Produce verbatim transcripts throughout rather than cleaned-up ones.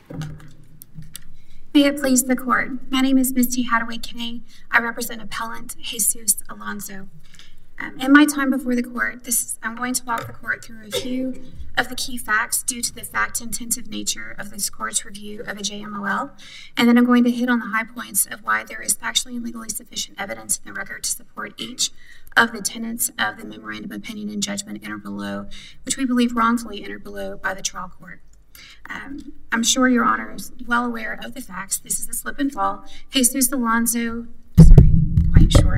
May it please the court. My name is Misty Hadaway-Kinney. I represent appellant Jesus Alonso. Um, in my time before the court, this is, I'm going to walk the court through a few of the key facts due to the fact-intensive nature of this court's review of a J M O L, and then I'm going to hit on the high points of why there is factually and legally sufficient evidence in the record to support each of the tenets of the memorandum of opinion and judgment entered below, which we believe wrongfully entered below by the trial court. Um, I'm sure Your Honor is well aware of the facts. This is a slip and fall. Jesus Alonso, sorry, quite short.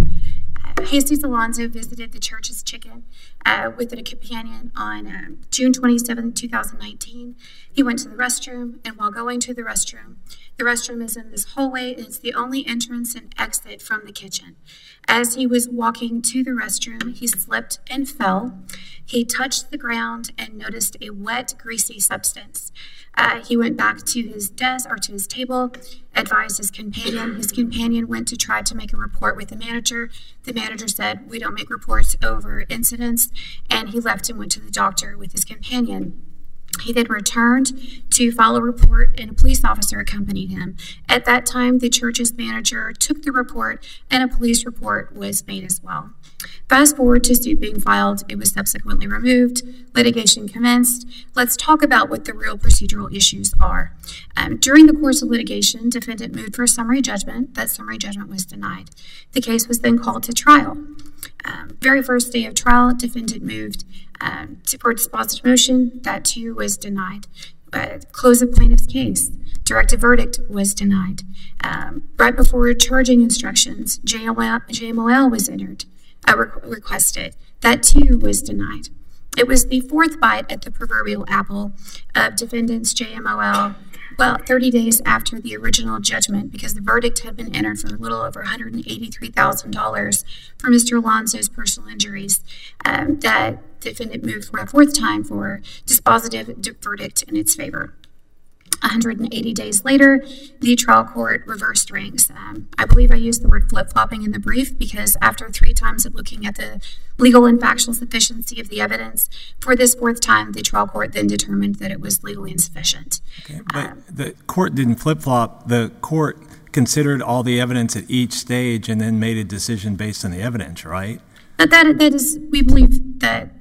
Jesus Alonso visited the church's chicken uh, with a companion on um, June twenty-seventh, two thousand nineteen. He went to the restroom, and while going to the restroom, the restroom is in this hallway, and it's the only entrance and exit from the kitchen. As he was walking to the restroom, he slipped and fell. He touched the ground and noticed a wet, greasy substance. Uh, he went back to his desk or to his table, advised his companion. His companion went to try to make a report with the manager. The manager said, "We don't make reports over incidents," and he left and went to the doctor with his companion. He then returned to file a report, and a police officer accompanied him. At that time, the church's manager took the report, and a police report was made as well. Fast forward to suit being filed, it was subsequently removed, litigation commenced. Let's talk about what the real procedural issues are. Um, during the course of litigation, defendant moved for a summary judgment. That summary judgment was denied. The case was then called to trial. Um, very first day of trial, defendant moved um, to for dispositive motion. That too was denied. Uh, close of plaintiff's case. Directed verdict was denied. Um, right before charging instructions, J M O L was entered, uh, re- requested. That too was denied. It was the fourth bite at the proverbial apple of defendant's J M O L, well, thirty days after the original judgment, because the verdict had been entered for a little over one hundred eighty-three thousand dollars for Mister Alonso's personal injuries, um, that defendant moved for a fourth time for dispositive verdict in its favor. one hundred eighty days later, the trial court reversed rings. Um, I believe I used the word flip-flopping in the brief because after three times of looking at the legal and factual sufficiency of the evidence, for this fourth time, the trial court then determined that it was legally insufficient. Okay, but um, the court didn't flip-flop. The court considered all the evidence at each stage and then made a decision based on the evidence, right? But that, that is, we believe that,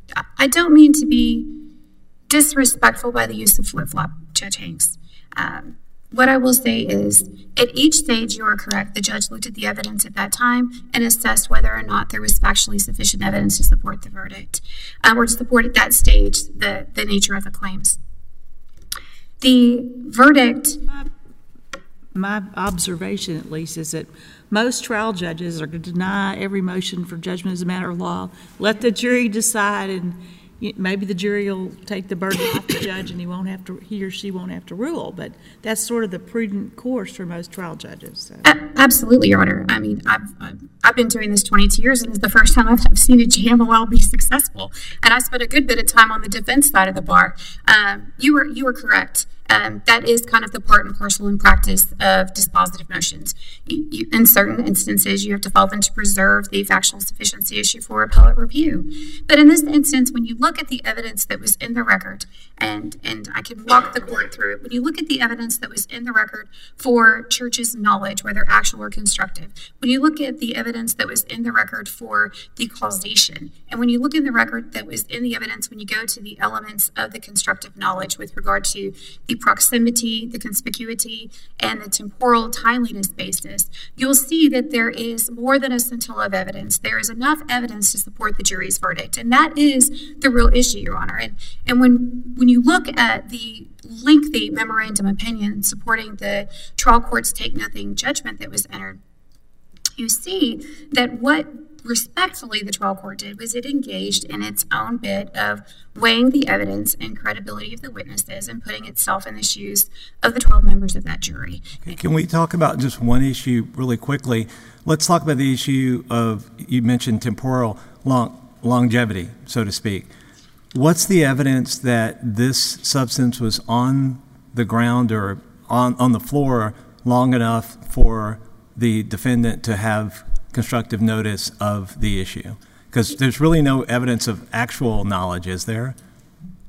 I don't mean to be disrespectful by the use of flip-flop, Judge Hanks. Um, what I will say is, at each stage, you are correct. The judge looked at the evidence at that time and assessed whether or not there was factually sufficient evidence to support the verdict, um, or to support at that stage the, the nature of the claims. The verdict... My, my observation, at least, is that most trial judges are going to deny every motion for judgment as a matter of law, let the jury decide, and maybe the jury will take the burden off the judge and he won't have to, he or she won't have to rule. But that's sort of the prudent course for most trial judges. So. A- absolutely, Your Honor. I mean, I've I've been doing this twenty-two years, and it's the first time I've seen a J M O L be successful. And I spent a good bit of time on the defense side of the bar. Um, you were you were correct. Um, that is kind of the part and parcel in practice of dispositive motions. You, you, in certain instances, you have to file them to preserve the factual sufficiency issue for appellate review. But in this instance, when you look at the evidence that was in the record, and, and I can walk the court through it, when you look at the evidence that was in the record for church's knowledge, whether actual or constructive, when you look at the evidence that was in the record for the causation, and when you look in the record that was in the evidence when you go to the elements of the constructive knowledge with regard to the proximity, the conspicuity, and the temporal timeliness basis, you'll see that there is more than a scintilla of evidence. There is enough evidence to support the jury's verdict, and that is the real issue, Your Honor. And, and when, when you look at the lengthy memorandum opinion supporting the trial court's take-nothing judgment that was entered, you see that what respectfully the trial court did was it engaged in its own bit of weighing the evidence and credibility of the witnesses and putting itself in the shoes of the twelve members of that jury. Okay, can we talk about just one issue really quickly? Let's talk about the issue of, you mentioned temporal long, longevity, so to speak. What's the evidence that this substance was on the ground or on, on the floor long enough for the defendant to have constructive notice of the issue? Because there's really no evidence of actual knowledge, is there?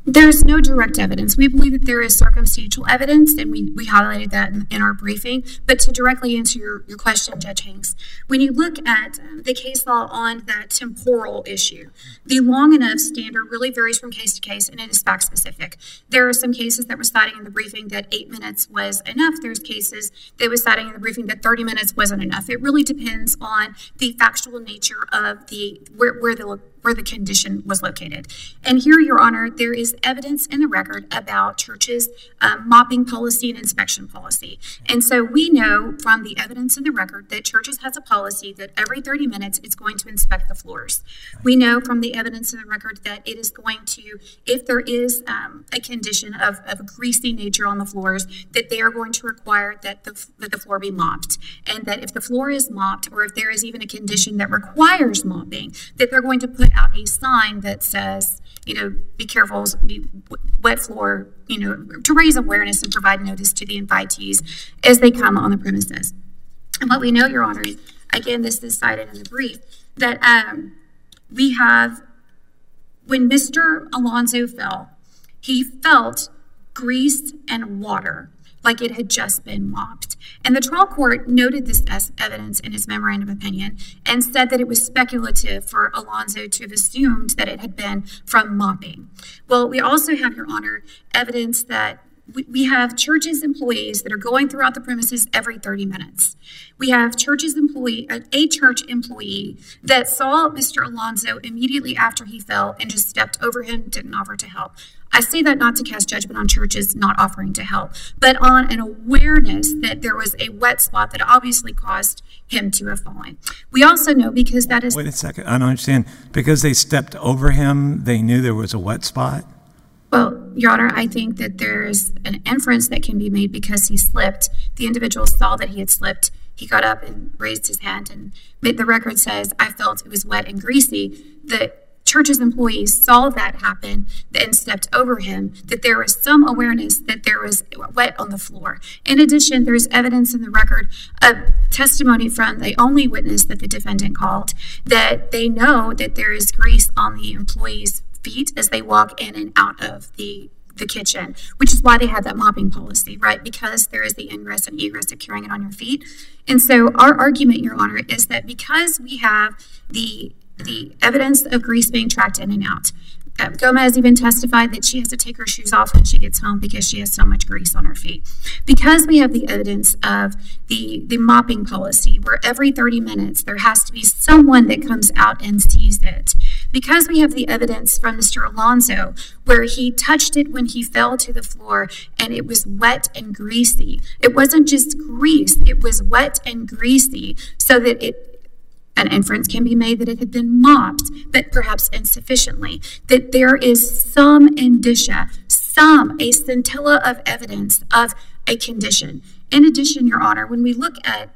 There's no direct evidence. We believe that there is circumstantial evidence, and we, we highlighted that in, in our briefing. But to directly answer your, your question, Judge Hanks, when you look at um, the case law on that temporal issue, the long enough standard really varies from case to case, and it is fact specific. There are some cases that were citing in the briefing that eight minutes was enough. There's cases that was citing in the briefing that thirty minutes wasn't enough. It really depends on the factual nature of the where, where the where the condition was located. And here, Your Honor, there is evidence in the record about churches' um, mopping policy and inspection policy. And so we know from the evidence in the record that churches has a policy that every thirty minutes it's going to inspect the floors. We know from the evidence in the record that it is going to, if there is um, a condition of, of a greasy nature on the floors, that they are going to require that the, that the floor be mopped. And that if the floor is mopped, or if there is even a condition that requires mopping, that they're going to put out a sign that says, you know, be careful, be wet floor, you know, to raise awareness and provide notice to the invitees as they come on the premises. And what we know, Your Honor, is, again, this is cited in the brief, that um, we have, when Mister Alonzo fell, he felt grease and water like it had just been mopped. And the trial court noted this as evidence in its memorandum of opinion and said that it was speculative for Alonzo to have assumed that it had been from mopping. Well, we also have, Your Honor, evidence that we, we have churches employees that are going throughout the premises every thirty minutes. We have churches employee, a church employee that saw Mister Alonzo immediately after he fell and just stepped over him, didn't offer to help. I say that not to cast judgment on churches not offering to help, but on an awareness that there was a wet spot that obviously caused him to have fallen. We also know, because that is... Wait a second. I don't understand. Because they stepped over him, they knew there was a wet spot? Well, Your Honor, I think that there's an inference that can be made because he slipped. The individual saw that he had slipped. He got up and raised his hand, and the record says, I felt it was wet and greasy. The church's employees saw that happen and stepped over him, that there was some awareness that there was wet on the floor. In addition, there's evidence in the record of testimony from the only witness that the defendant called, that they know that there is grease on the employees' feet as they walk in and out of the the kitchen, which is why they had that mopping policy, right? Because there is the ingress and egress of carrying it on your feet. And so our argument, Your Honor, is that because we have the the evidence of grease being tracked in and out, uh, Gomez even testified that she has to take her shoes off when she gets home because she has so much grease on her feet. Because we have the evidence of the, the mopping policy, where every thirty minutes there has to be someone that comes out and sees it. Because we have the evidence from Mister Alonzo, where he touched it when he fell to the floor and it was wet and greasy. It wasn't just grease, it was wet and greasy, so that it an inference can be made that it had been mopped, but perhaps insufficiently, that there is some indicia, some, a scintilla of evidence of a condition. In addition, Your Honor, when we look at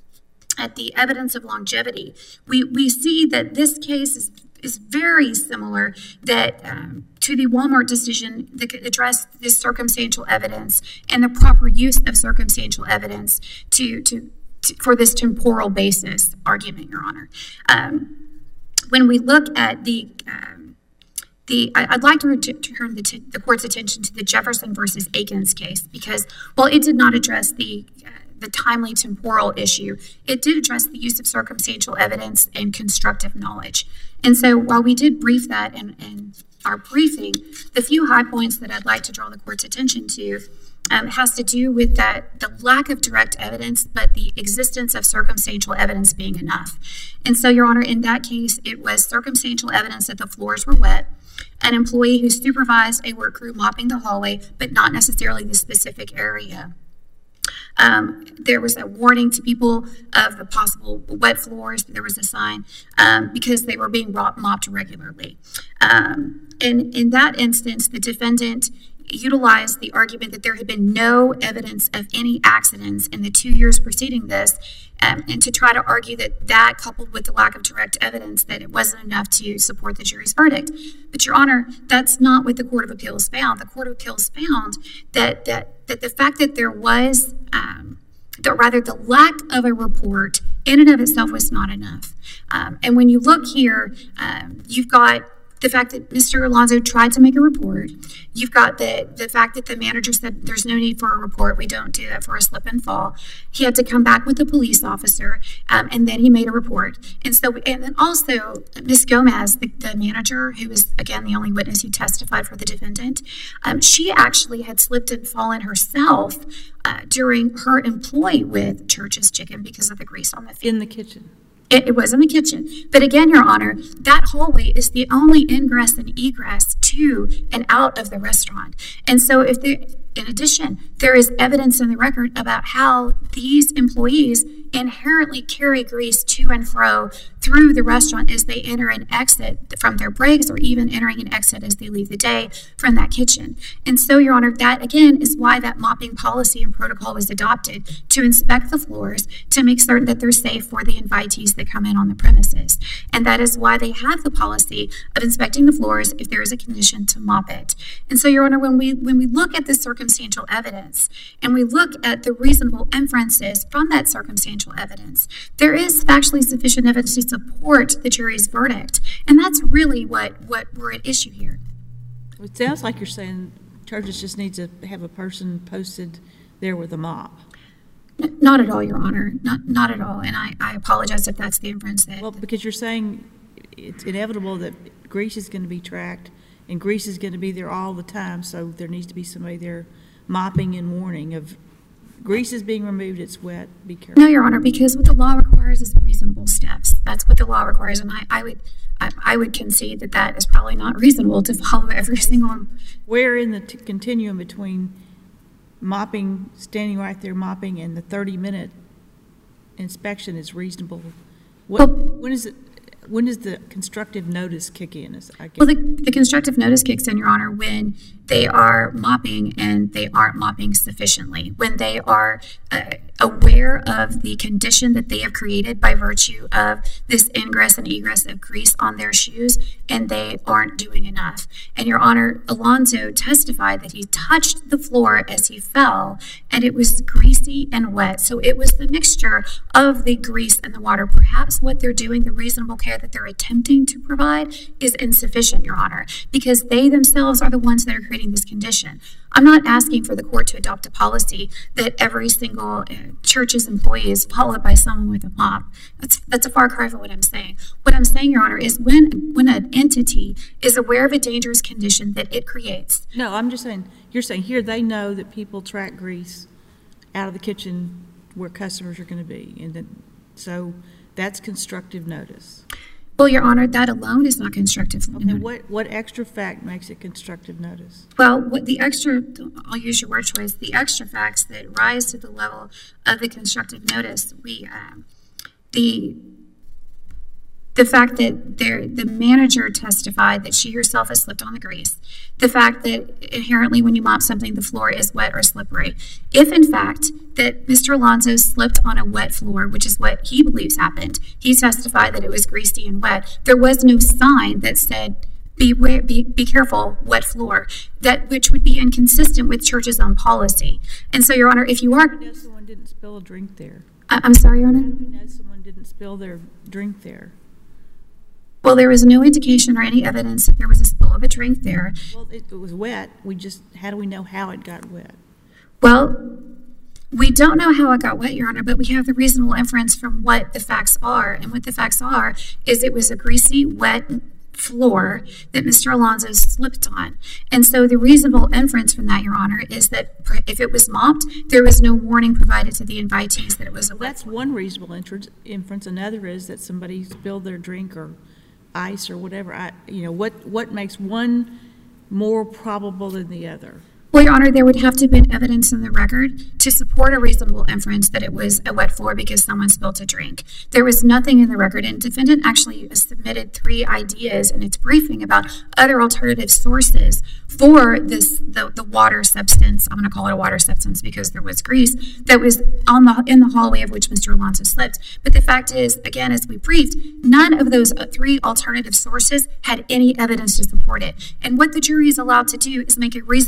at the evidence of longevity, we, we see that this case is, is very similar that um, to the Walmart decision that addressed this circumstantial evidence and the proper use of circumstantial evidence to to for this temporal basis argument, Your Honor. Um, when we look at the, um, the I, I'd like to return the, t- the court's attention to the Jefferson versus Akins case, because while it did not address the uh, the timely temporal issue, it did address the use of circumstantial evidence and constructive knowledge. And so while we did brief that in, in our briefing, the few high points that I'd like to draw the court's attention to Um, has to do with that the lack of direct evidence, but the existence of circumstantial evidence being enough. And so, Your Honor, in that case, it was circumstantial evidence that the floors were wet, an employee who supervised a work crew mopping the hallway, but not necessarily the specific area. Um, there was a warning to people of the possible wet floors. There was a sign um, because they were being mopped regularly. Um, and in that instance, the defendant utilized the argument that there had been no evidence of any accidents in the two years preceding this, um, and to try to argue that that, coupled with the lack of direct evidence, that it wasn't enough to support the jury's verdict. But, Your Honor, that's not what the Court of Appeals found. The Court of Appeals found that that, that the fact that there was, um, that rather the lack of a report in and of itself was not enough. Um, and when you look here, um, you've got the fact that Mister Alonzo tried to make a report. You've got the, the fact that the manager said there's no need for a report. We don't do that for a slip and fall. He had to come back with the police officer, um, and then he made a report. And so, and then also Miz Gomez, the, the manager, who was, again, the only witness who testified for the defendant, um, she actually had slipped and fallen herself uh, during her employ with Church's Chicken because of the grease on the feet. In the kitchen. It, it was in the kitchen. But again, Your Honor, that hallway is the only ingress and egress to and out of the restaurant. And so if there, in addition, there is evidence in the record about how these employees inherently carry grease to and fro through the restaurant as they enter and exit from their breaks, or even entering and exit as they leave the day from that kitchen. And so, Your Honor, that again is why that mopping policy and protocol was adopted, to inspect the floors, to make certain that they're safe for the invitees that come in on the premises. And that is why they have the policy of inspecting the floors if there is a condition to mop it. And so, Your Honor, when we when we look at the circumstantial evidence and we look at the reasonable inferences from that circumstantial evidence, there is factually sufficient evidence to support the jury's verdict. And that's really what, what we're at issue here. It sounds like you're saying Church's just needs to have a person posted there with a mop. N- not at all, Your Honor. Not not at all. And I, I apologize if that's the inference that... Well, because you're saying it's inevitable that grease is going to be tracked, and grease is going to be there all the time, so there needs to be somebody there mopping and warning of grease is being removed, it's wet, be careful. No, Your Honor, because what the law requires is reasonable steps. That's what the law requires, and I, I would I, I would concede that that is probably not reasonable to follow every single... Where in the t- continuum between mopping, standing right there mopping, and the thirty-minute inspection is reasonable? What, Well- when is it? When does the constructive notice kick in? Is, I guess. Well, the, the constructive notice kicks in, Your Honor, when they are mopping and they aren't mopping sufficiently, when they are uh, aware of the condition that they have created by virtue of this ingress and egress of grease on their shoes, and they aren't doing enough. And Your Honor, Alonzo testified that he touched the floor as he fell, and it was greasy and wet. So it was the mixture of the grease and the water. Perhaps what they're doing, the reasonable care that they're attempting to provide, is insufficient, Your Honor, because they themselves are the ones that are creating this condition. I'm not asking for the court to adopt a policy that every single uh, church's employee is followed by someone with a mop. That's that's a far cry from what I'm saying. What I'm saying, Your Honor, is when when an entity is aware of a dangerous condition that it creates. No, I'm just saying, you're saying here they know that people track grease out of the kitchen where customers are going to be, and then, so that's constructive notice. Well, Your Honor, that alone is not constructive notice. And what, what extra fact makes it constructive notice? Well, what the extra, I'll use your word choice, the extra facts that rise to the level of the constructive notice, we, um, the, the fact that there, the manager testified that she herself has slipped on the grease, the fact that inherently when you mop something, the floor is wet or slippery. If in fact that Mister Alonzo slipped on a wet floor, which is what he believes happened, he testified that it was greasy and wet. There was no sign that said, Beware, be, be careful, wet floor, that which would be inconsistent with church's own policy. And so, Your Honor, if you are... How do we know someone didn't spill a drink there? I, I'm sorry, Your Honor? How do we know someone didn't spill their drink there? Well, there was no indication or any evidence that there was a spill of a drink there. Well, it, it was wet. We just, how do we know how it got wet? Well, we don't know how it got wet, Your Honor, but we have the reasonable inference from what the facts are. And what the facts are is it was a greasy, wet floor that Mister Alonzo slipped on. And so the reasonable inference from that, Your Honor, is that if it was mopped, there was no warning provided to the invitees that it was a wet That's one reasonable inference. Another is that somebody spilled their drink or ice or whatever. I, you know, what, what makes one more probable than the other? Well, Your Honor, there would have to have been evidence in the record to support a reasonable inference that it was a wet floor because someone spilled a drink. There was nothing in the record, and the defendant actually submitted three ideas in its briefing about other alternative sources for this the, the water substance. I'm going to call it a water substance because there was grease that was on the in the hallway of which Mister Alonzo slipped. But the fact is, again, as we briefed, none of those three alternative sources had any evidence to support it. And what the jury is allowed to do is make a reasonable effort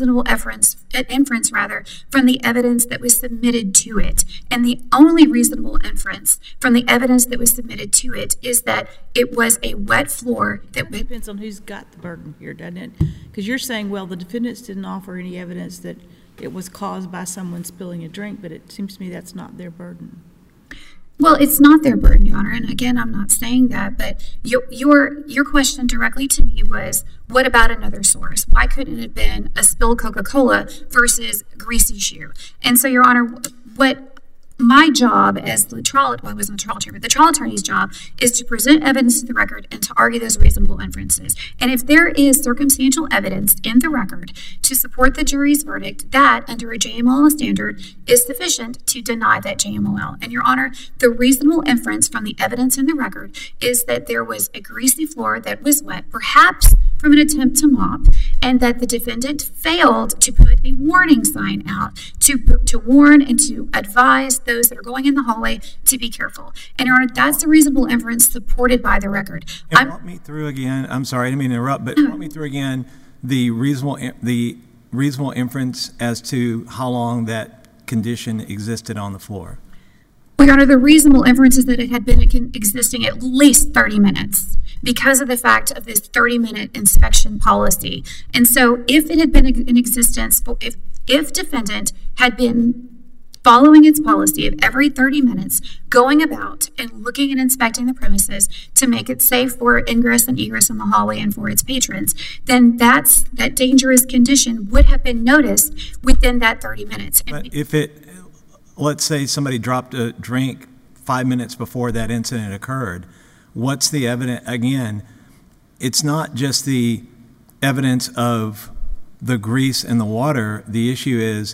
inference, an inference rather, from the evidence that was submitted to it. And the only reasonable inference from the evidence that was submitted to it is that it was a wet floor that It depends on who's got the burden here, doesn't it? Because you're saying, well, the defendants didn't offer any evidence that it was caused by someone spilling a drink, but it seems to me that's not their burden. Well, it's not their burden, Your Honor, and again, I'm not saying that, but your your your question directly to me was, what about another source? Why couldn't it have been a spilled Coca-Cola versus a greasy shoe? And so, Your Honor, what my job as the trial, well, I wasn't the trial attorney, but the trial attorney's job is to present evidence to the record and to argue those reasonable inferences. And if there is circumstantial evidence in the record to support the jury's verdict, that, under a J M O L standard, is sufficient to deny that J M O L. And, Your Honor, the reasonable inference from the evidence in the record is that there was a greasy floor that was wet, perhaps from an attempt to mop, and that the defendant failed to put a warning sign out to, to warn and to advise those that are going in the hallway to be careful. And, Your Honor, that's the reasonable inference supported by the record. And I'm, walk me through again, I'm sorry, I didn't mean to interrupt, but walk me through again the reasonable, the reasonable inference as to how long that condition existed on the floor. Well, Your Honor, the reasonable inference is that it had been existing at least thirty minutes because of the fact of this thirty-minute inspection policy. And so if it had been in existence, if, if defendant had been following its policy of every thirty minutes going about and looking and inspecting the premises to make it safe for ingress and egress in the hallway and for its patrons, then that's that dangerous condition would have been noticed within that thirty minutes. But if it, let's say somebody dropped a drink five minutes before that incident occurred, what's the evidence? Again, it's not just the evidence of the grease in the water. The issue is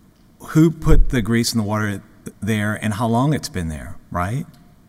who put the grease in the water there and how long it's been there, right?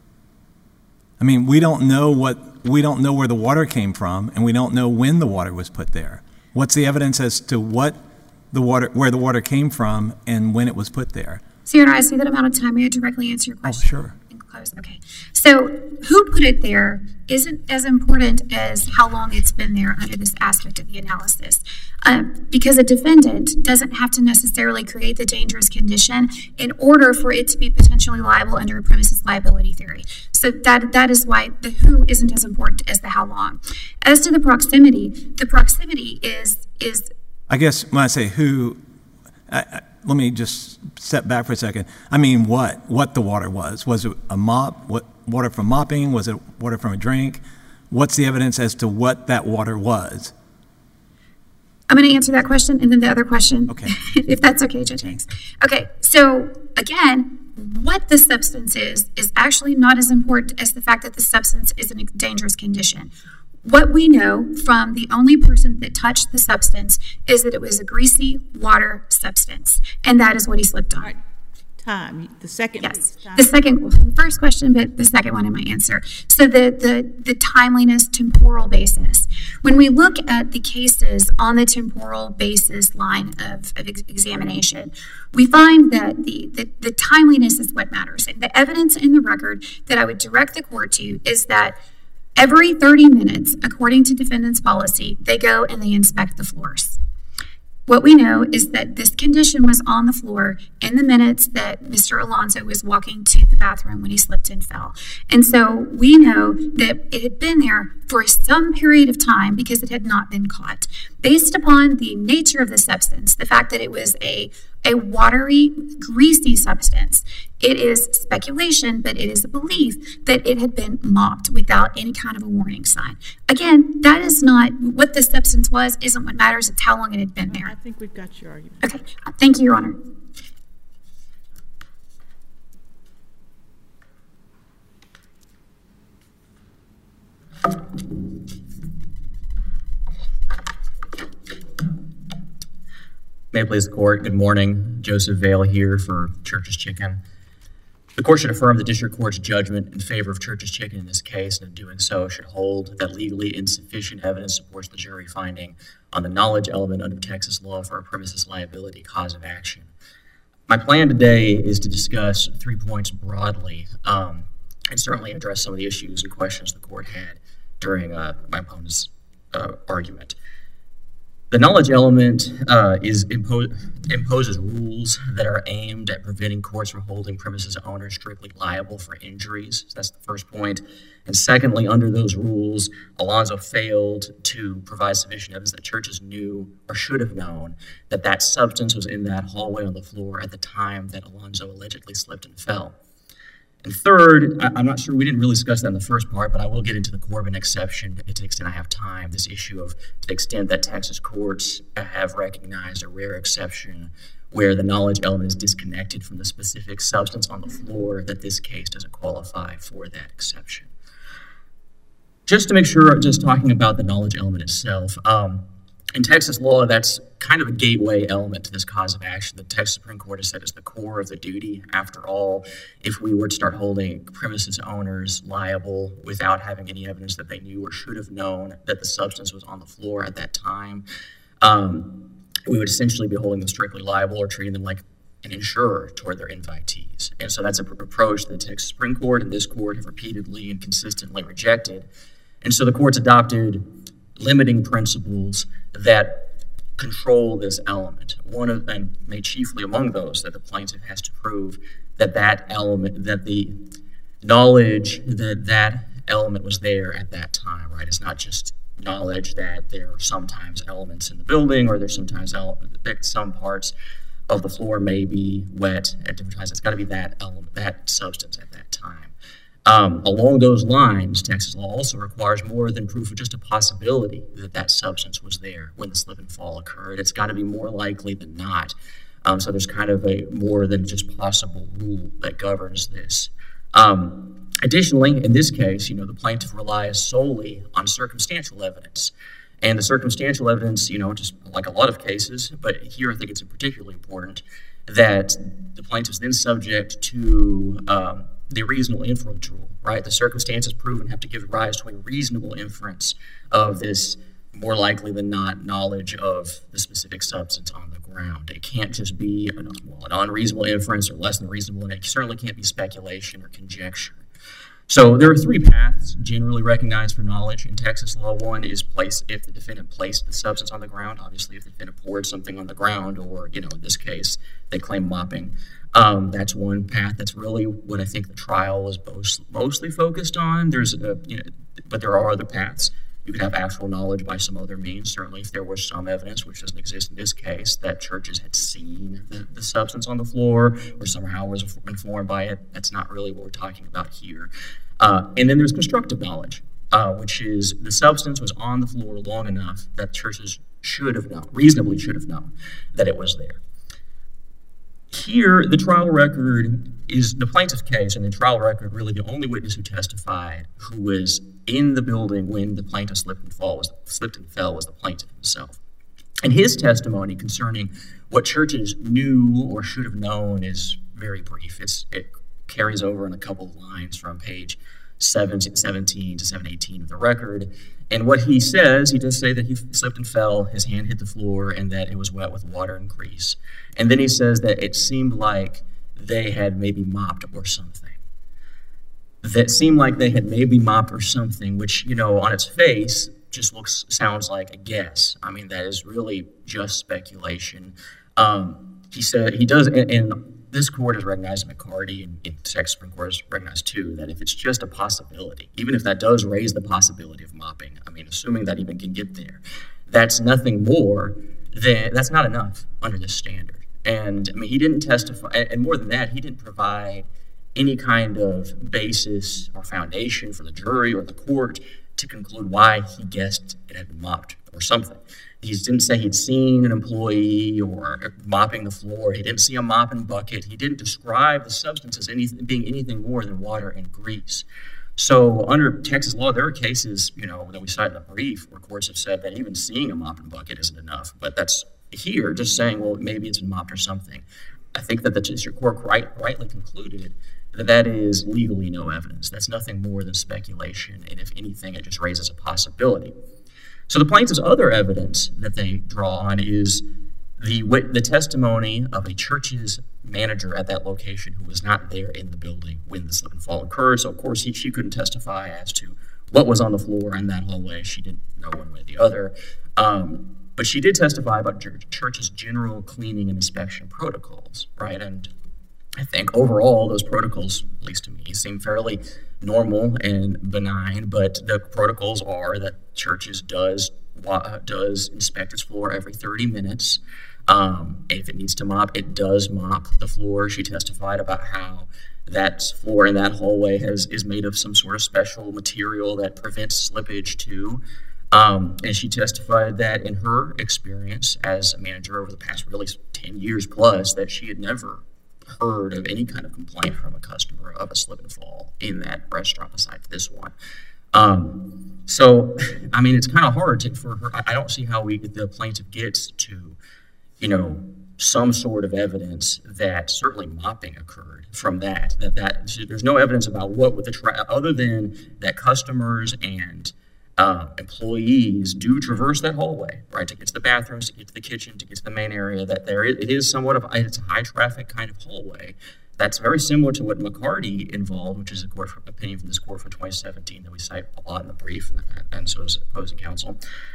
I mean, we don't know what, we don't know where the water came from, and we don't know when the water was put there. What's the evidence as to what the water, where the water came from and when it was put there? So, Your Honor, I see that I'm out of time. May I directly answer your question? Oh, sure. Close. Okay. So who put it there isn't as important as how long it's been there under this aspect of the analysis. Um, because a defendant doesn't have to necessarily create the dangerous condition in order for it to be potentially liable under a premises liability theory. So that that is why the who isn't as important as the how long. As to the proximity, the proximity is is I guess when I say who, I, I, let me just step back for a second. I mean, what? What the water was? Was it a mop? What water from mopping? Was it water from a drink? What's the evidence as to what that water was? I'm going to answer that question and then the other question, okay. if that's okay, Judge Hanks. Okay, so again, what the substance is is actually not as important as the fact that the substance is in a dangerous condition. What we know from the only person that touched the substance is that it was a greasy water substance, and that is what he slipped on. Right. Time, the second yes, piece, time. the second, well, the first question, but the second one in my answer. So the, the, the timeliness, temporal basis. When we look at the cases on the temporal basis line of, of ex- examination, we find that the, the, the timeliness is what matters. And the evidence in the record that I would direct the court to is that every thirty minutes, according to defendant's policy, they go and they inspect the floors. What we know is that this condition was on the floor in the minutes that Mister Alonso was walking to the bathroom when he slipped and fell. And so we know that it had been there for some period of time because it had not been caught. Based upon the nature of the substance, the fact that it was a, a watery, greasy substance, it is speculation, but it is a belief that it had been mopped without any kind of a warning sign. Again, that is not what the substance was, isn't what matters, it's how long it had been there. I think we've got your argument. Okay, thank you, Your Honor. May it please the court, good morning. Joseph Vale here for Church's Chicken. The court should affirm the district court's judgment in favor of Church's Chicken in this case, and in doing so should hold that legally insufficient evidence supports the jury finding on the knowledge element under Texas law for a premises liability cause of action. My plan today is to discuss three points broadly, um, and certainly address some of the issues and questions the court had during uh, my opponent's uh, argument. The knowledge element uh, is impo- imposes rules that are aimed at preventing courts from holding premises owners strictly liable for injuries. So that's the first point. And secondly, under those rules, Alonzo failed to provide sufficient evidence that churches knew or should have known that that substance was in that hallway on the floor at the time that Alonzo allegedly slipped and fell. And third, I'm not sure, we didn't really discuss that in the first part, but I will get into the Corbin exception to the extent I have time, this issue of to the extent that Texas courts have recognized a rare exception where the knowledge element is disconnected from the specific substance on the floor, that this case doesn't qualify for that exception. Just to make sure, just talking about the knowledge element itself, um, in Texas law, that's kind of a gateway element to this cause of action. The Texas Supreme Court has said is the core of the duty. After all, if we were to start holding premises owners liable without having any evidence that they knew or should have known that the substance was on the floor at that time, um, we would essentially be holding them strictly liable or treating them like an insurer toward their invitees. And so that's an approach that the Texas Supreme Court and this court have repeatedly and consistently rejected. And so the court's adopted limiting principles that control this element. One of them, made chiefly among those, that the plaintiff has to prove that that element, that the knowledge that that element was there at that time, right? It's not just knowledge that there are sometimes elements in the building or there's sometimes elements, some parts of the floor may be wet at different times. It's got to be that element, that substance at that time. Um, along those lines, Texas law also requires more than proof of just a possibility that that substance was there when the slip and fall occurred. It's got to be more likely than not. Um, so there's kind of a more than just possible rule that governs this. Um, additionally, in this case, you know, the plaintiff relies solely on circumstantial evidence. And the circumstantial evidence, you know, just like a lot of cases, but here I think it's particularly important that the plaintiff's then subject to um, the reasonable inference rule, right? The circumstances proven have to give rise to a reasonable inference of this more likely than not knowledge of the specific substance on the ground. It can't just be an, well, an unreasonable inference or less than reasonable, and it certainly can't be speculation or conjecture. So there are three paths generally recognized for knowledge in Texas law. One is place if the defendant placed the substance on the ground. Obviously, if the defendant poured something on the ground, or, you know, in this case, they claim mopping. Um, that's one path. That's really what I think the trial was most, mostly focused on. There's, a, you know, but there are other paths. You could have actual knowledge by some other means. Certainly, if there was some evidence, which doesn't exist in this case, that churches had seen the, the substance on the floor or somehow was informed by it, that's not really what we're talking about here. Uh, and then there's constructive knowledge, uh, which is the substance was on the floor long enough that churches should have known, reasonably should have known, that it was there. Here, the trial record is the plaintiff's case, and the trial record, really the only witness who testified who was in the building when the plaintiff slipped and, fall was, slipped and fell was the plaintiff himself. And his testimony concerning what churches knew or should have known is very brief. It's, it carries over in a couple of lines from page seven, seventeen to seven eighteen of the record. And what he says, he does say that he slipped and fell, his hand hit the floor, and that it was wet with water and grease. And then he says that it seemed like they had maybe mopped or something. That seemed like they had maybe mopped or something, which, you know, on its face just looks, sounds like a guess. I mean, that is really just speculation. Um, he said, he does, and, and this court has recognized in McCarty, and, and the Texas Supreme Court has recognized too, that if it's just a possibility, even if that does raise the possibility of mopping, I mean, assuming that even can get there, that's nothing more than, that's not enough under this standard. And I mean, he didn't testify, and more than that, he didn't provide any kind of basis or foundation for the jury or the court to conclude why he guessed it had been mopped or something. He didn't say he'd seen an employee or mopping the floor. He didn't see a mopping bucket. He didn't describe the substance as any, being anything more than water and grease. So under Texas law, there are cases, you know, that we cite in the brief where courts have said that even seeing a mopping bucket isn't enough. But that's here just saying, well, maybe it's been mopped or something. I think that the district court right, rightly concluded that that is legally no evidence. That's nothing more than speculation. And if anything, it just raises a possibility. So the plaintiff's other evidence that they draw on is the the testimony of a church's manager at that location who was not there in the building when the slip and fall occurred. So, of course, he, she couldn't testify as to what was on the floor in that hallway. She didn't know one way or the other. Um, but she did testify about church, church's general cleaning and inspection protocols, right? And I think overall those protocols, at least to me, seem fairly normal and benign, but the protocols are that churches does does inspect its floor every thirty minutes. Um, if it needs to mop, it does mop the floor. She testified about how that floor in that hallway has is made of some sort of special material that prevents slippage too. Um, and she testified that in her experience as a manager over the past really ten years plus, that she had never heard of any kind of complaint from a customer of a slip and fall in that restaurant besides this one. Um, so, I mean, it's kind of hard to, for her. I don't see how we the plaintiff gets to, you know, some sort of evidence that certainly mopping occurred from that. That that there's no evidence about what with the tra- other than that customers and uh, employees do traverse that hallway, right, to get to the bathrooms, to get to the kitchen, to get to the main area. That there it is somewhat of it's a high traffic kind of hallway. That's very similar to what McCarty involved, which is a court from, opinion from this court from twenty seventeen that we cite a lot in the brief, and, and so does opposing counsel.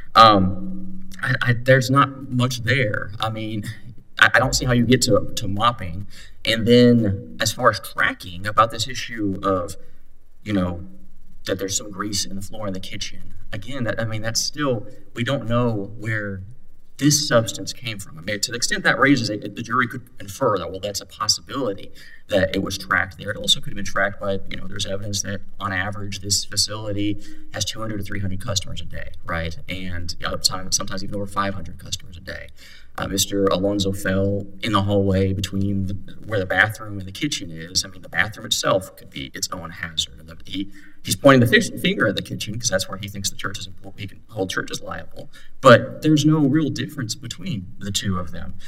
Um, I, I, there's not much there. I mean, I, I don't see how you get to to mopping. And then as far as tracking about this issue of, you know, that there's some grease in the floor in the kitchen. Again, that I mean, that's still, we don't know where this substance came from. I mean, to the extent that raises it, the jury could infer that, well, that's a possibility that it was tracked there. It also could have been tracked by, you know, there's evidence that on average this facility has two hundred to three hundred customers a day, right? And sometimes, sometimes even over five hundred customers a day. Uh, Mister Alonso fell in the hallway between the, where the bathroom and the kitchen is. I mean, the bathroom itself could be its own hazard. And the, he he's pointing the finger at the kitchen because that's where he thinks the church is he can hold churches liable. But there's no real difference between the two of them.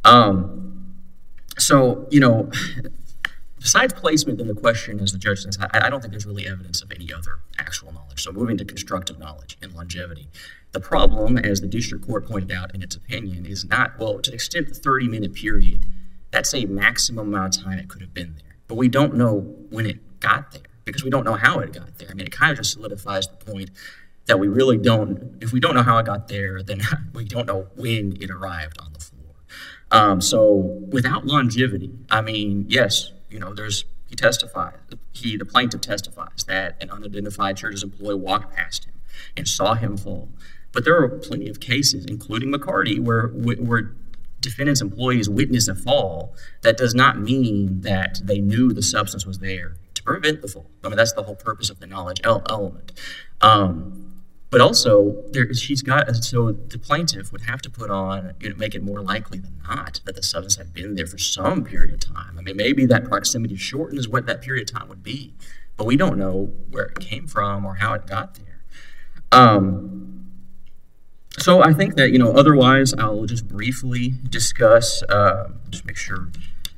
Um, so you know, besides placement, then the question, as the judge says, I, I don't think there's really evidence of any other actual knowledge. So moving to constructive knowledge and longevity. The problem, as the district court pointed out in its opinion, is not, well, to the extent the thirty-minute period, that's a maximum amount of time it could have been there. But we don't know when it got there because we don't know how it got there. I mean, it kind of just solidifies the point that we really don't, if we don't know how it got there, then we don't know when it arrived on the floor. Um, so without longevity, I mean, yes, you know, there's, he testifies, he, the plaintiff testifies that an unidentified church's employee walked past him and saw him fall. But there are plenty of cases, including McCarty, where where defendants' employees witness a fall. That does not mean that they knew the substance was there to prevent the fall. I mean, that's the whole purpose of the knowledge element. Um, but also, there, she's got so the plaintiff would have to put on, you know, make it more likely than not that the substance had been there for some period of time. I mean, maybe that proximity shortens what that period of time would be, but we don't know where it came from or how it got there. Um, So I think that, you know, otherwise I'll just briefly discuss, uh, just make sure.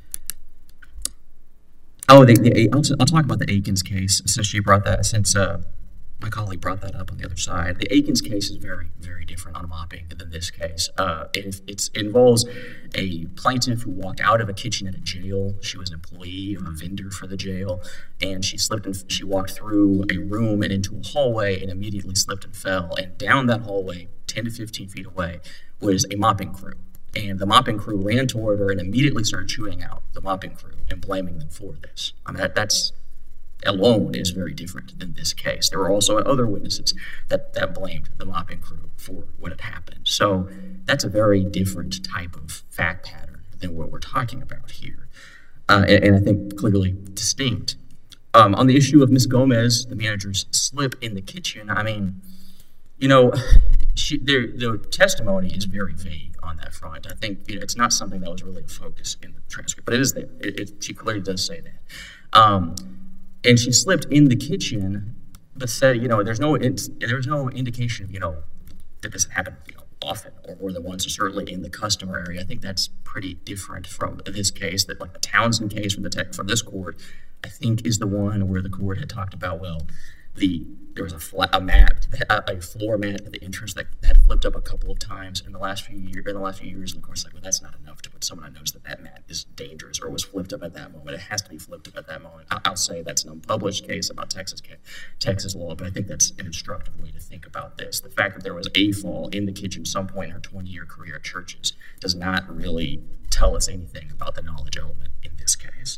Oh, the, the, I'll, I'll talk about the Aikens case since she brought that, since uh, my colleague brought that up on the other side. The Aikens case is very, very different on mopping than this case. Uh, it, it's, it involves a plaintiff who walked out of a kitchen at a jail. She was an employee of a vendor for the jail, and she slipped and she walked through a room and into a hallway and immediately slipped and fell. And down that hallway, ten to fifteen feet away, was a mopping crew. And the mopping crew ran toward her and immediately started chewing out the mopping crew and blaming them for this. I mean, that, that's alone is very different than this case. There were also other witnesses that, that blamed the mopping crew for what had happened. So that's a very different type of fact pattern than what we're talking about here. Uh, and, and I think clearly distinct. Um, on the issue of Miz Gomez, the manager's slip in the kitchen, I mean, you know, she, there, the testimony is very vague on that front. I think, you know, it's not something that was really a focus in the transcript, but it is there. It, it, she clearly does say that. Um, and she slipped in the kitchen, but said, you know, there's no there's no indication, you know, that this happened, you know, often or more than once, or certainly in the customer area. I think that's pretty different from this case. That, like the Townsend case from the tech, from this court, I think is the one where the court had talked about, well, the there was a, flat, a mat, a, a floor mat at the entrance that had flipped up a couple of times in the last few years. In the last few years, and of course, like, well, that's not enough to put someone on notice that that mat is dangerous or was flipped flipped up at that moment. It has to be flipped up at that moment. I- I'll say that's an unpublished case about Texas Texas law, but I think that's an instructive way to think about this. The fact that there was a fall in the kitchen some point in her twenty-year career at Church's does not really tell us anything about the knowledge element in this case.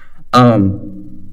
Um,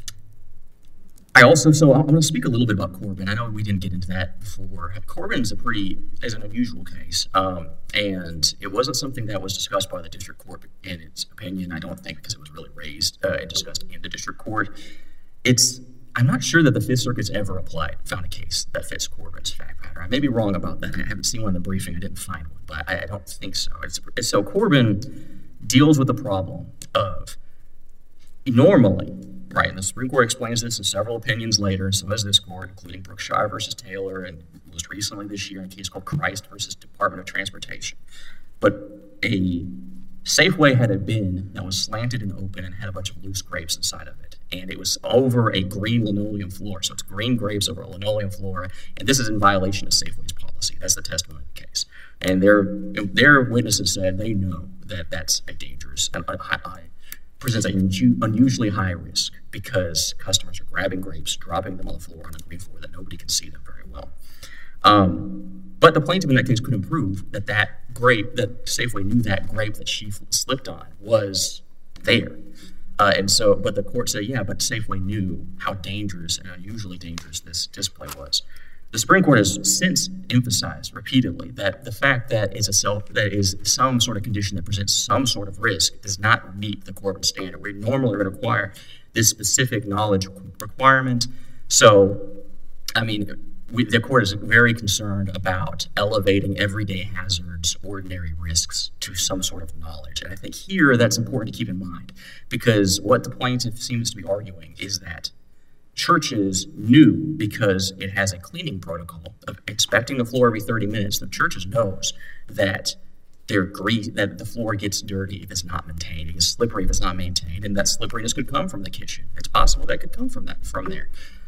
I also, so I'm going to speak a little bit about Corbin. I know we didn't get into that before. Corbin is a pretty, is an unusual case, um, and it wasn't something that was discussed by the district court in its opinion, I don't think, because it was really raised uh, and discussed in the district court. It's, I'm not sure that the Fifth Circuit's ever applied, found a case that fits Corbin's fact pattern. I may be wrong about that. I haven't seen one in the briefing. I didn't find one, but I, I don't think so. It's, it's, so Corbin deals with the problem of normally, right, and the Supreme Court explains this in several opinions later, and so has this court, including Brookshire versus Taylor, and most recently this year in a case called Christ versus Department of Transportation. But a Safeway had a bin that was slanted and open and had a bunch of loose grapes inside of it, and it was over a green linoleum floor, so it's green grapes over a linoleum floor, and this is in violation of Safeway's policy. That's the testimony of the case. And their, their witnesses said they know that that's a dangerous and high, presents an unusually high risk because customers are grabbing grapes, dropping them on the floor on a green floor that nobody can see them very well. Um, but the plaintiff in that case couldn't prove that that grape, that Safeway knew that grape that she slipped on was there. Uh, and so, but the court said, yeah, but Safeway knew how dangerous and unusually dangerous this display was. The Supreme Court has since emphasized repeatedly that the fact that is a self that is some sort of condition that presents some sort of risk does not meet the Corbin standard. We normally would require this specific knowledge requirement. So, I mean, we, the court is very concerned about elevating everyday hazards, ordinary risks to some sort of knowledge. And I think here that's important to keep in mind because what the plaintiff seems to be arguing is that Church's knew because it has a cleaning protocol of inspecting the floor every thirty minutes. The Church's knows that their grease, that the floor gets dirty if it's not maintained, it gets slippery if it's not maintained, and that slipperiness could come from the kitchen. It's possible that could come from that from there.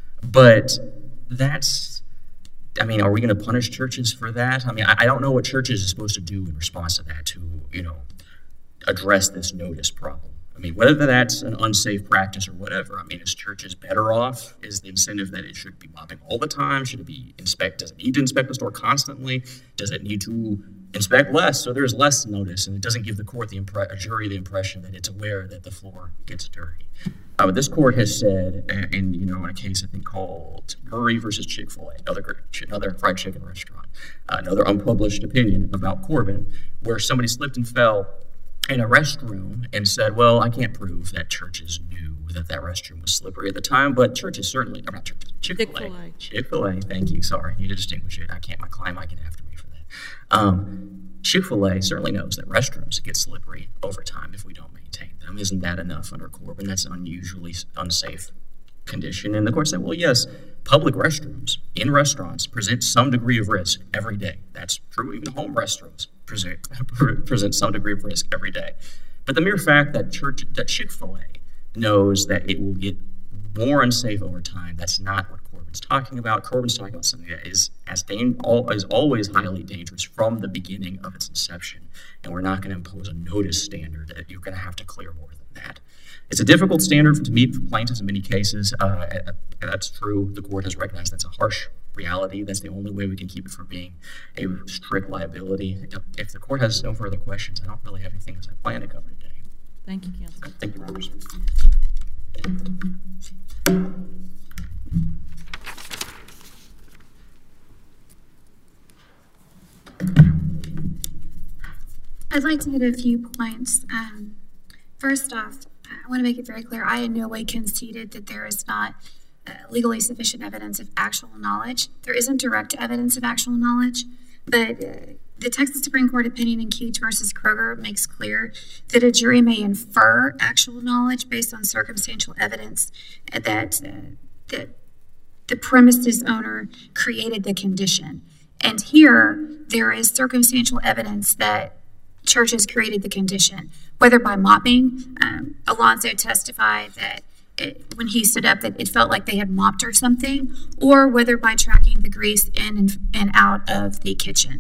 But that's, I mean, are we going to punish Church's for that? I mean, I, I don't know what Church's is supposed to do in response to that to, you know, address this notice problem. I mean, whether that's an unsafe practice or whatever, I mean, is Church's better off? Is the incentive that it should be mopping all the time? Should it be inspect? Does it need to inspect the store constantly? Does it need to inspect less so there's less notice and it doesn't give the court, the impre- a jury, the impression that it's aware that the floor gets dirty? Uh, but this court has said, in you know, in a case I think called Murray versus Chick-fil-A, another another fried chicken restaurant, uh, another unpublished opinion about Corbin, where somebody slipped and fell in a restroom and said, well, I can't prove that Church's knew that that restroom was slippery at the time, but Church's certainly, or not Church's, Chick-fil-A. Chick-fil-A. Chick-fil-A, thank you, sorry, I need to distinguish it. I can't, my client might get after me for that. Um, Chick-fil-A certainly knows that restrooms get slippery over time if we don't maintain them. Isn't that enough under Corbin? That's an unusually unsafe condition. And the court said, well, yes, public restrooms in restaurants present some degree of risk every day. That's true. Even home restrooms present, present some degree of risk every day. But the mere fact that church, that Chick-fil-A knows that it will get more unsafe over time, that's not what Corbin's talking about. Corbin's talking about something that is as dan- all, is always highly dangerous from the beginning of its inception. And we're not going to impose a notice standard that you're going to have to clear more than that. It's a difficult standard to meet for plaintiffs in many cases. Uh, that's true. The court has recognized that's a harsh reality. That's the only way we can keep it from being a strict liability. If the court has no further questions, I don't really have anything else I plan to cover today. Thank you, counsel. Thank you, members. I'd like to hit a few points. Um, first off, I want to make it very clear, I in no way conceded that there is not uh, legally sufficient evidence of actual knowledge. There isn't direct evidence of actual knowledge, but uh, the Texas Supreme Court opinion in Keach versus Kroger makes clear that a jury may infer actual knowledge based on circumstantial evidence that, uh, that the premises owner created the condition. And here, there is circumstantial evidence that Church's created the condition, whether by mopping. Um, Alonzo testified that it, when he stood up that it felt like they had mopped or something, or whether by tracking the grease in and, and out of the kitchen.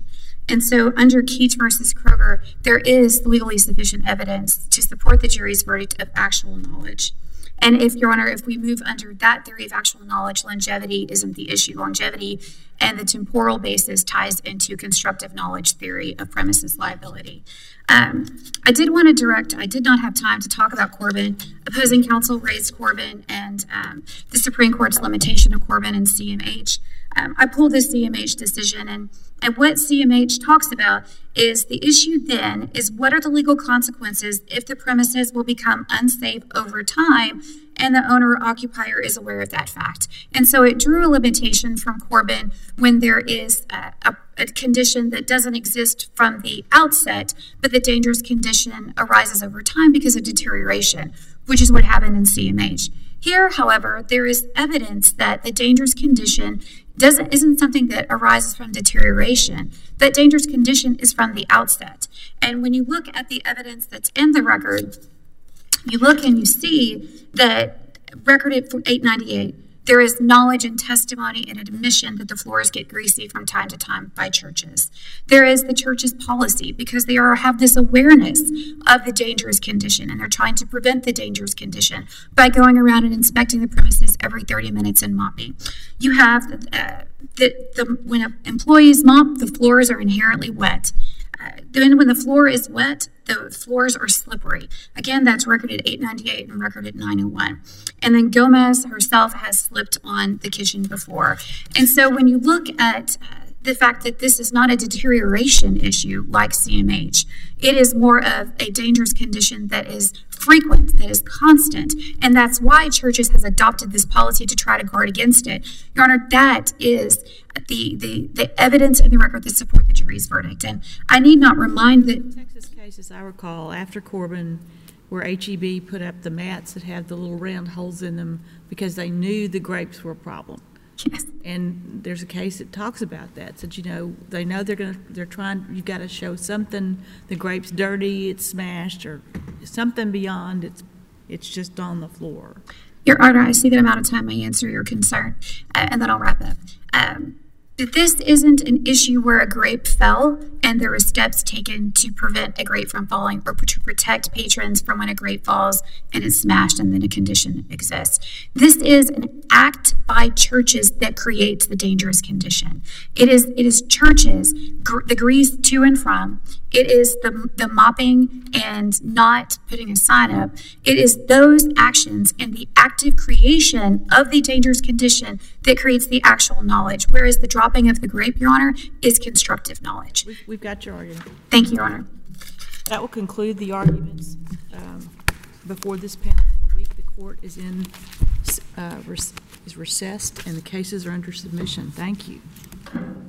And so under Keach versus Kroger, there is legally sufficient evidence to support the jury's verdict of actual knowledge. And if, Your Honor, if we move under that theory of actual knowledge, longevity isn't the issue. Longevity and the temporal basis ties into constructive knowledge theory of premises liability. Um, I did want to direct, I did not have time to talk about Corbin. Opposing counsel raised Corbin and um, the Supreme Court's limitation of Corbin and C M H. Um, I pulled the C M H decision, and, and what C M H talks about is the issue then is what are the legal consequences if the premises will become unsafe over time and the owner or occupier is aware of that fact. And so it drew a limitation from Corbin when there is a, a, a condition that doesn't exist from the outset, but the dangerous condition arises over time because of deterioration, which is what happened in C M H. Here, however, there is evidence that the dangerous condition doesn't isn't something that arises from deterioration. That dangerous condition is from the outset. And when you look at the evidence that's in the record, you look and you see that recorded from eight ninety-eight, there is knowledge and testimony and admission that the floors get greasy from time to time by churches. There is the church's policy because they are have this awareness of the dangerous condition, and they're trying to prevent the dangerous condition by going around and inspecting the premises every thirty minutes and mopping. You have uh, the, the when employees mop, the floors are inherently wet. Uh, then when the floor is wet, the floors are slippery. Again, that's recorded eight ninety-eight and recorded nine oh one. And then Gomez herself has slipped on the kitchen before. And so when you look at uh, the fact that this is not a deterioration issue like C M H, it is more of a dangerous condition that is frequent, that is constant, and that's why churches has adopted this policy to try to guard against it. Your Honor, that is the the, the evidence in the record that support the jury's verdict. And I need not remind that the Texas case, as I recall, after Corbin, where H E B put up the mats that had the little round holes in them because they knew the grapes were a problem. yes. And there's a case that talks about that. Said, you know, they know they're gonna, they're trying. You've got to show something. The grape's dirty, it's smashed, or something beyond. It's, it's just on the floor. Your Honor, I see that I'm out of time. I answer your concern, uh, and then I'll wrap up. Um, This isn't an issue where a grape fell and there were steps taken to prevent a grape from falling or to protect patrons from when a grape falls and is smashed and then a condition exists. This is an act by churches that creates the dangerous condition. It is it is churches, gr- the grease to and from. It is the, the mopping and not putting a sign up. It is those actions and the active creation of the dangerous condition that creates the actual knowledge, whereas the dropping of the grape, Your Honor, is constructive knowledge. We've, we've got your argument. Thank you, Your Honor. That will conclude the arguments um, before this panel for the week. The court is in uh, is recessed and the cases are under submission. Thank you.